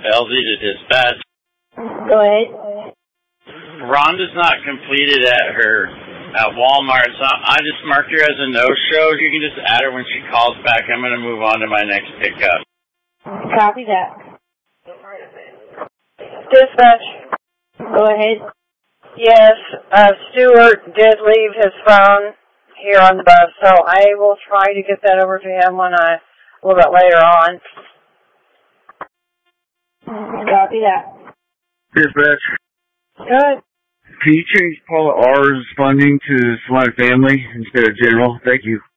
Elsie to dispatch. Go ahead. Rhonda's not completed at Walmart, so I just marked her as a no-show. You can just add her when she calls back. I'm going to move on to my next pickup. Copy that. Dispatch. Go ahead. Yes, Stuart did leave his phone here on the bus, so I will try to get that over to him a little bit later on. Copy that. Dispatch. Good. Can you change Paula R's funding to Select Family instead of General? Thank you.